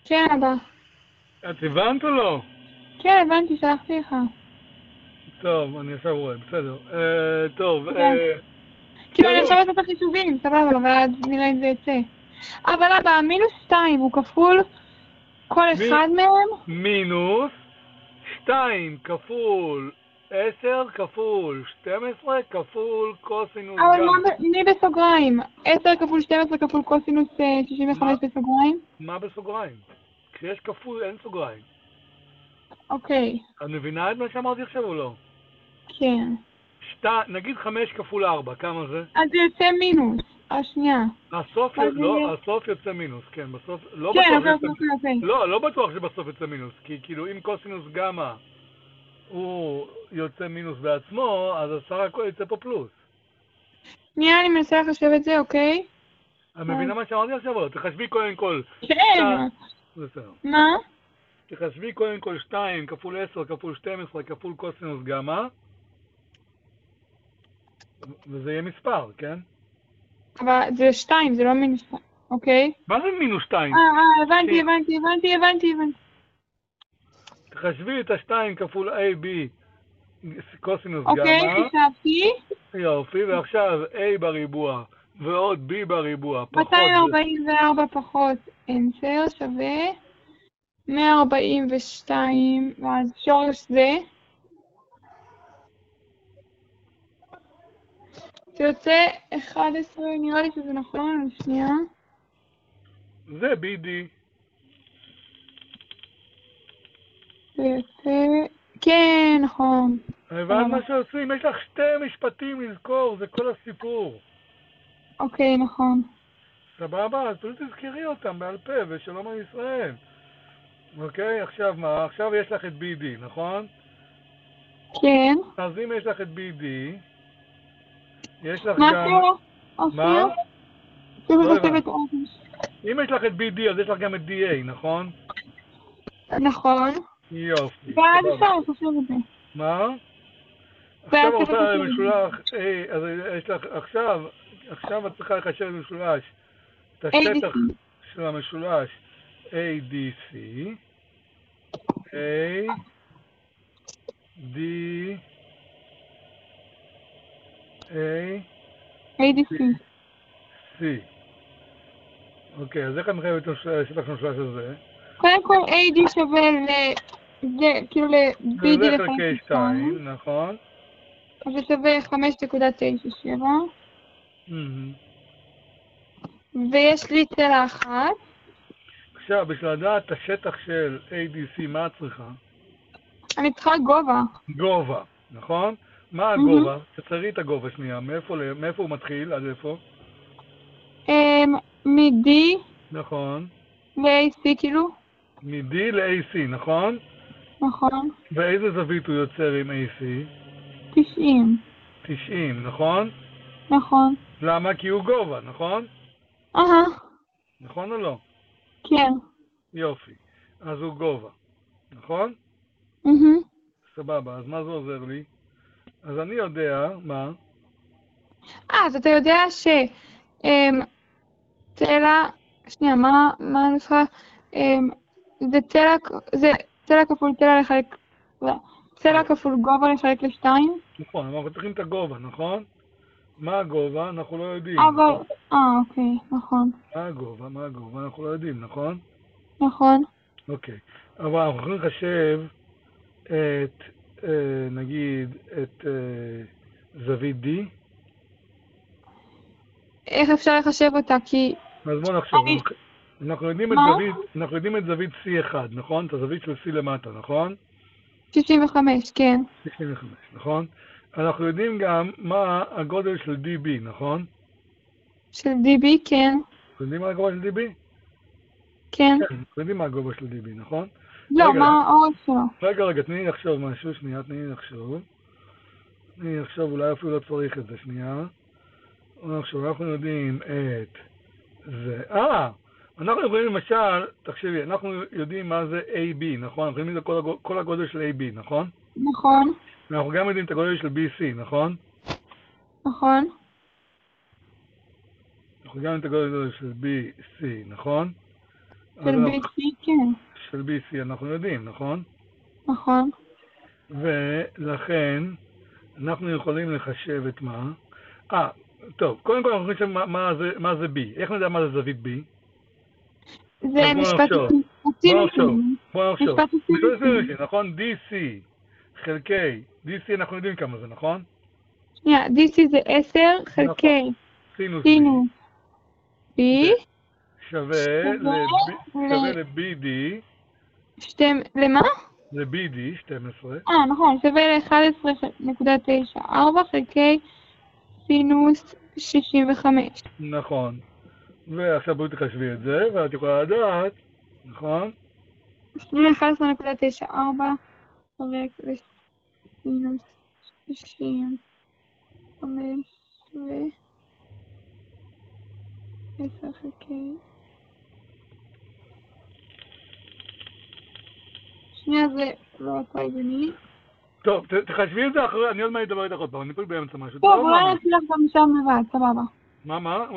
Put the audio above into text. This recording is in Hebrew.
כן, אבא. את הבנת או לא? כן, הבנתי, שלחתי לך. טוב, אני עכשיו רואה, בסדר. טוב, כן. כאילו, אני בסדר. עכשיו עושה את החישובים, סבבה, אבל אז נראה אם זה יצא. אבל אבא, המינוס 2 הוא כפול כל אחד מהם? מינוס 2 כפול 10 כפול 12 כפול קוסינוס אבל גמא. מי בסוגריים? 10 כפול 12 כפול קוסינוס 65 בסוגריים? מה בסוגריים? כשיש כפול אין סוגריים. אוקיי, את מבינה את מה שאמרתי עכשיו או לא? כן. נגיד 5 כפול 4, כמה זה? אז זה יוצא מינוס. השנייה. לא, הסוף יוצא מינוס, כן, בסוף, לא כן, בטוח אוקיי, שיוצא, אוקיי, אוקיי. לא בטוח שבסוף יוצא מינוס, כי כאילו אם קוסינוס גמא הוא יוצא מינוס בעצמו, אז הסך הכל יוצא פה פלוס. שנייה, אני מנסה לחשב את זה, אוקיי? את מבינה מה שאמרתי עכשיו? תחשבי קודם כל. כן. בסדר. מה? תחשבי קודם כל 2 כפול 10 כפול 12 כפול קוסינוס גמא, וזה יהיה מספר, כן? אבל זה 2, זה לא מינוס 2, אוקיי? מה זה מינוס 2? הבנתי. תחשבי את ה-2 כפול AB קוסינוס אוקיי, גמא. חישבתי. יופי, ועכשיו A בריבוע ועוד B בריבוע פחות 244 פחות 10 שווה 142, ואז שורש זה יוצא 11, נראה לי שזה נכון, שנייה. זה BD. זה יוצא, כן, נכון. הבנת מה שעושים? יש לך 2 משפטים לזכור, זה כל הסיפור. אוקיי, נכון. סבבה? אז פשוט תזכרי אותם בעל פה, ושלום על ישראל. אוקיי, עכשיו מה? עכשיו יש לך את BD, נכון? כן. אז אם יש לך את BD, יש לך מה גם... קורה? מה? לא הבנתי. אם יש לך את BD, אז יש לך גם את DA, נכון? נכון. יופי. ואז אפשר לחשב את זה. מה? עכשיו רוצה משולש, אז יש לך, עכשיו את צריכה לחשב משולש, את השטח של המשולש ADC, C. אוקיי, אז איך את מחייבת את השטח המשולש הזה? קודם כל AD שווה זה, כאילו ל-BD זה חלקי 2, נכון? אז זה שווה 5.97. ויש לי צלע אחת. עכשיו, בשביל לדעת את השטח של ADC, מה את צריכה? אני צריכה גובה. גובה, נכון? מה הגובה? תצרי את הגובה שנייה, מאיפה הוא מתחיל? עד איפה? מ-D. נכון. ל-AC כאילו? מ-D ל-AC, נכון? נכון. ואיזה זווית הוא יוצר עם AC? 90. 90, נכון? נכון. למה? כי הוא גובה, נכון? נכון או לא? כן. יופי. אז הוא גובה, נכון? סבבה, אז מה זה עוזר לי? אז אני יודע, מה? אז אתה יודע צלע, שנייה, מה הנוסחה? זה צלע כפול צלע לחלק, צלע כפול גובה לחלק ל2? נכון, אנחנו צריכים את הגובה, נכון? מה הגובה? אנחנו לא יודעים. אבל, אוקיי, נכון. מה הגובה? אנחנו לא יודעים, נכון? נכון. אוקיי, אבל אנחנו יכולים לחשב את, נגיד, את זווית D. איך אפשר לחשב אותה? כי... אז בואו נחשב. אנחנו יודעים את זווית C1, נכון? את הזווית של C למטה, נכון? 65, כן. 65, נכון? אנחנו יודעים גם מה הגודל של DB, נכון? של DB, כן. אנחנו יודעים מה הגובה של DB? כן. אנחנו יודעים מה הגובה של DB, נכון? לא, מה האורך שלו? רגע, תני לי לחשוב משהו, שנייה, תני לי לחשוב, אולי אפילו לא צריך את זה, שנייה. אנחנו יודעים את זה. אנחנו יכולים למשל, תחשבי, אנחנו יודעים מה זה AB, נכון? אנחנו יודעים את כל הגודל של AB, נכון? נכון. אנחנו גם יודעים את הגודל של BC, נכון? נכון. אנחנו גם יודעים את הגודל של BC, נכון? של BC, כן. של BC אנחנו יודעים, נכון? נכון. ולכן אנחנו יכולים לחשב את מה? טוב, קודם כל אנחנו חושבים מה זה B. איך נדע מה זה זווית B? זה משפט סינוסי. בוא נחשוב. משפט סינוסי. נכון? DC חלקי, DC אנחנו יודעים כמה זה, נכון? שנייה, DC זה 10 חלקי סינוס B שווה ל-BD. למה? זה BD, 12. נכון, שווה ל-11.94 חלקי סינוס 65. נכון. ועכשיו בואי תחשבי את זה, ואת יכולה לדעת, נכון? 11.94 חלק לסינוס 65 ו-10 חלקי. שנייה, זה לא אותו הגיוני. טוב, תחשבי את זה אחרי, אני עוד מעט אדבר איתך עוד פעם, אני פה באמצע משהו. טוב, אולי נצליח גם שם לבד, סבבה. מה?